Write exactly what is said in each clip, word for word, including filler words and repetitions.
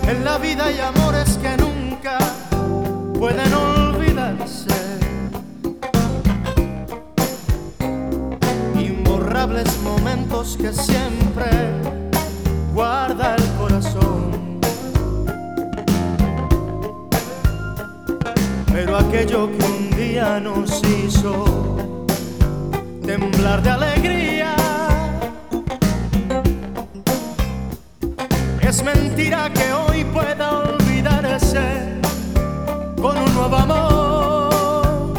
En la vida hay amores que nunca pueden olvidarse, imborrables momentos que siempre guarda el corazón. Pero aquello que un día nos hizo temblar de alegría, es mentira que hoy pueda olvidarse con un nuevo amor.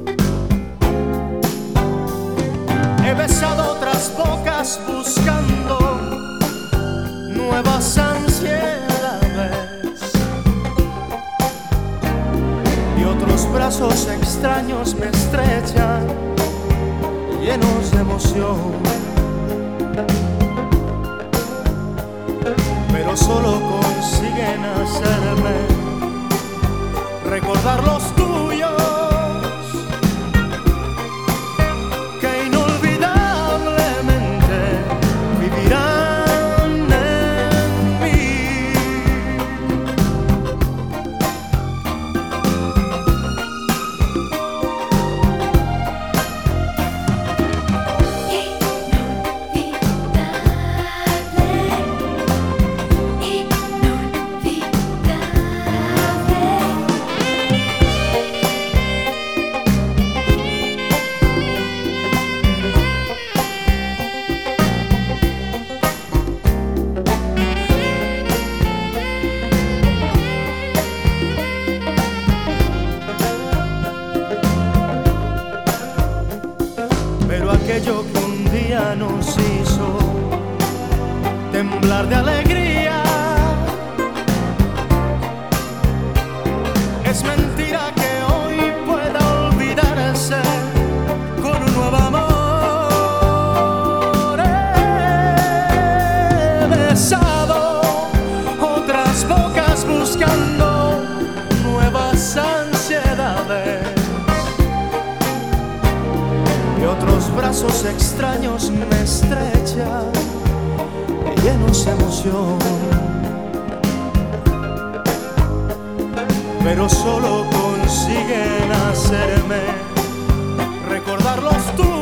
He besado otras bocas buscando nuevas ansiedades, y otros brazos extraños me estrechan llenos de emoción. Pero solo consiguen hacerme recordar los tuyos, que inolvidablemente vivirán en mí. Pero aquello que un día nos hizo temblar de alegría, es mentira que hoy pueda olvidarse con un nuevo amor. He besado otras bocas buscando nuevas ansiedades, y otros brazos extraños me estrechan llenos de emoción. Pero solo consiguen hacerme recordar los tuyos.